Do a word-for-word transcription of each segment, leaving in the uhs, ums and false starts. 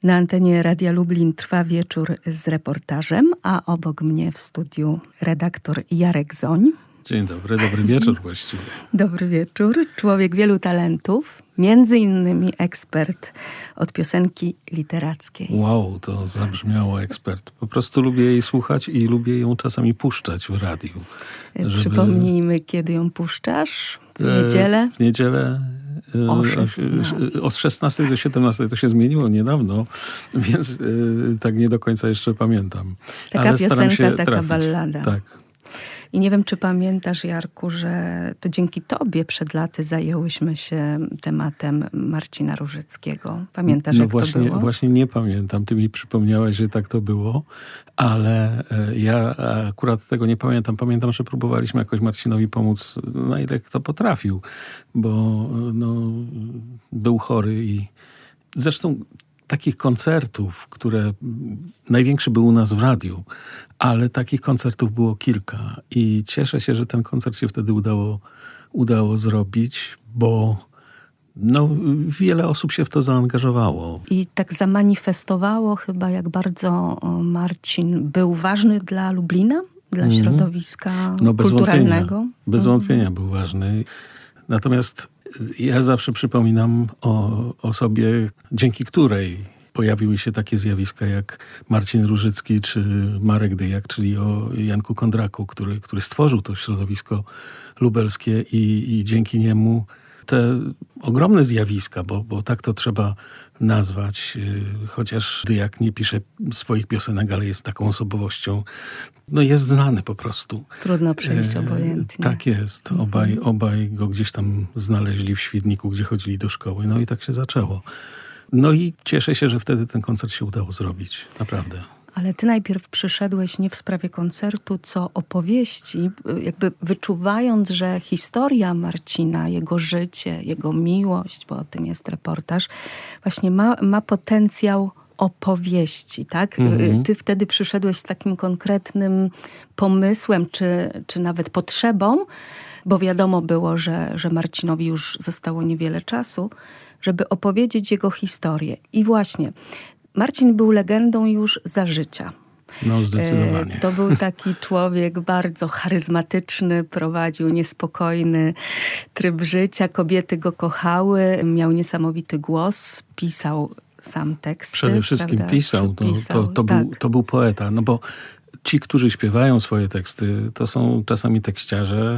Na antenie Radia Lublin trwa wieczór z reportażem, a obok mnie w studiu redaktor Jarek Zoń. Dzień dobry, dobry wieczór właściwie. Dobry wieczór. Człowiek wielu talentów, między innymi ekspert od piosenki literackiej. Wow, to zabrzmiało ekspert. Po prostu lubię jej słuchać i lubię ją czasami puszczać w radiu. Żeby... Przypomnijmy, kiedy ją puszczasz? W niedzielę? W niedzielę. O szesnastej. Od szesnastej do siedemnastej to się zmieniło niedawno, więc yy, tak nie do końca jeszcze pamiętam. Taka Ale piosenka, się taka trafić. ballada. Tak. I nie wiem, czy pamiętasz, Jarku, że to dzięki tobie przed laty zajęłyśmy się tematem Marcina Różyckiego. Pamiętasz, no jak właśnie, to było? Właśnie nie pamiętam. Ty mi przypomniałaś, że tak to było, ale ja akurat tego nie pamiętam. Pamiętam, że próbowaliśmy jakoś Marcinowi pomóc, na ile kto potrafił, bo no, był chory i zresztą takich koncertów, które największy był u nas w radiu, ale takich koncertów było kilka i cieszę się, że ten koncert się wtedy udało, udało zrobić, bo no, wiele osób się w to zaangażowało. I tak zamanifestowało chyba, jak bardzo Marcin był ważny dla Lublina, dla mm. środowiska no, bez kulturalnego. Wątpienia, bez wątpienia mm. był ważny. Natomiast ja zawsze przypominam o osobie, dzięki której pojawiły się takie zjawiska jak Marcin Różycki czy Marek Dyjak, czyli o Janku Kondraku, który, który stworzył to środowisko lubelskie i, i dzięki niemu te ogromne zjawiska, bo, bo tak to trzeba nazwać, chociaż Dyjak nie pisze swoich piosenek, ale jest taką osobowością, no jest znany po prostu. Trudno przejść obojętnie. E, tak jest. Obaj, obaj go gdzieś tam znaleźli w Świdniku, gdzie chodzili do szkoły. No i tak się zaczęło. No i cieszę się, że wtedy ten koncert się udało zrobić. Naprawdę. Ale ty najpierw przyszedłeś nie w sprawie koncertu, co opowieści, jakby wyczuwając, że historia Marcina, jego życie, jego miłość, bo o tym jest reportaż, właśnie ma, ma potencjał opowieści, tak? Mhm. Ty wtedy przyszedłeś z takim konkretnym pomysłem, czy, czy nawet potrzebą, bo wiadomo było, że, że Marcinowi już zostało niewiele czasu, żeby opowiedzieć jego historię. I właśnie, Marcin był legendą już za życia. No, zdecydowanie. To był taki człowiek bardzo charyzmatyczny, prowadził niespokojny tryb życia, kobiety go kochały, miał niesamowity głos, pisał sam teksty. Przede wszystkim prawda? pisał, to, pisał to, to, tak. był, to był poeta, no bo ci, którzy śpiewają swoje teksty, to są czasami tekściarze,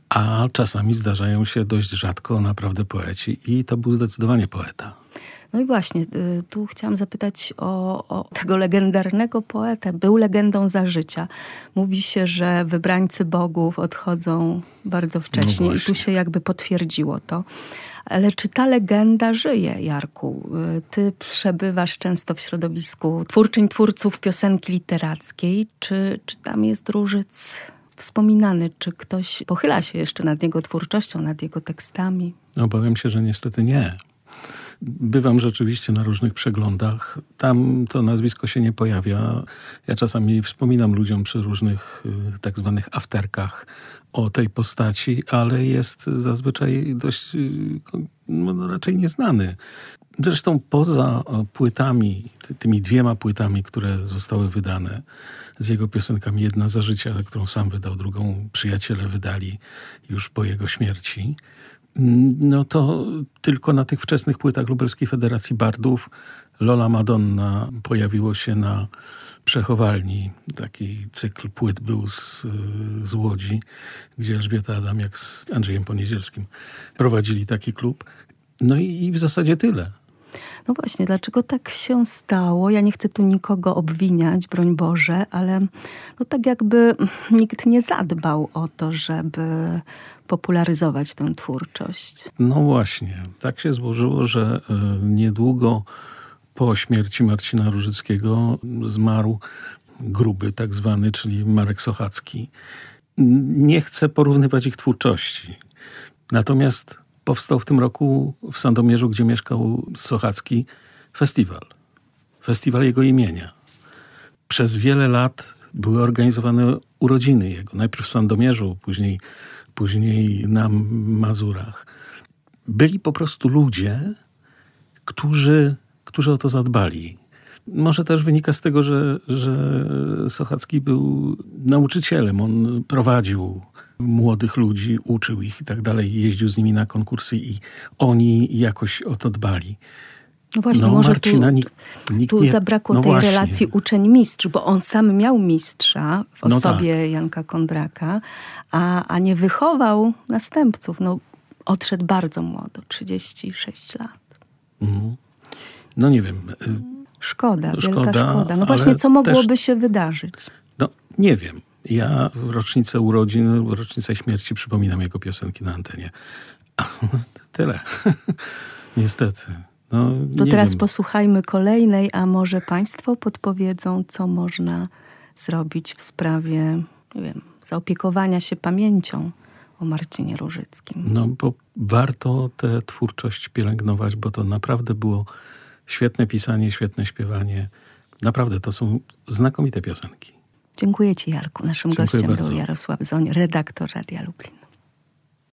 a czasami zdarzają się dość rzadko naprawdę poeci i to był zdecydowanie poeta. No i właśnie, tu chciałam zapytać o, o tego legendarnego poetę. Był legendą za życia. Mówi się, że wybrańcy bogów odchodzą bardzo wcześnie. No i tu się jakby potwierdziło to. Ale czy ta legenda żyje, Jarku? Ty przebywasz często w środowisku twórczyń, twórców piosenki literackiej. Czy, czy tam jest Różyc wspominany? Czy ktoś pochyla się jeszcze nad jego twórczością, nad jego tekstami? Obawiam się, że niestety nie. Bywam rzeczywiście na różnych przeglądach. Tam to nazwisko się nie pojawia. Ja czasami wspominam ludziom przy różnych y, tak zwanych afterkach o tej postaci, ale jest zazwyczaj dość y, no, raczej nieznany. Zresztą poza płytami, tymi dwiema płytami, które zostały wydane z jego piosenkami, jedna za życia, którą sam wydał, drugą przyjaciele wydali już po jego śmierci, no to tylko na tych wczesnych płytach Lubelskiej Federacji Bardów Lola Madonna pojawiło się na przechowalni. Taki cykl płyt był z, z Łodzi, gdzie Elżbieta Adamiak z Andrzejem Poniedzielskim prowadzili taki klub. No i, i w zasadzie tyle. No właśnie, dlaczego tak się stało? Ja nie chcę tu nikogo obwiniać, broń Boże, ale no tak jakby nikt nie zadbał o to, żeby popularyzować tę twórczość. No właśnie, tak się złożyło, że niedługo po śmierci Marcina Różyckiego zmarł Gruby, tak zwany, czyli Marek Sochacki. Nie chcę porównywać ich twórczości. Natomiast powstał w tym roku w Sandomierzu, gdzie mieszkał Sochacki, festiwal. Festiwal jego imienia. Przez wiele lat były organizowane urodziny jego. Najpierw w Sandomierzu, później, później na Mazurach. Byli po prostu ludzie, którzy, którzy o to zadbali. Może też wynika z tego, że, że Sochacki był nauczycielem. On prowadził młodych ludzi, uczył ich i tak dalej, jeździł z nimi na konkursy i oni jakoś o to dbali. No właśnie, no, może Marcina tu, nikt, nikt tu nie, zabrakło no tej właśnie. relacji uczeń-mistrz, bo on sam miał mistrza w No osobie tak. Janka Kondraka, a, a nie wychował następców. No, odszedł bardzo młodo, trzydzieści sześć lat. Mhm. No nie wiem. Szkoda, wielka Szkoda, szkoda. No ale właśnie, co mogłoby też- się wydarzyć? No nie wiem. Ja w rocznicę urodzin, w rocznicę śmierci przypominam jego piosenki na antenie. Tyle. Niestety. No, To nie teraz wiem. posłuchajmy kolejnej, a może państwo podpowiedzą, co można zrobić w sprawie, nie wiem, zaopiekowania się pamięcią o Marcinie Różyckim. No bo warto tę twórczość pielęgnować, bo to naprawdę było świetne pisanie, świetne śpiewanie. Naprawdę to są znakomite piosenki. Dziękuję ci, Jarku. Naszym Dziękuję gościem bardzo. był Jarosław Zoń, redaktor Radia Lublin.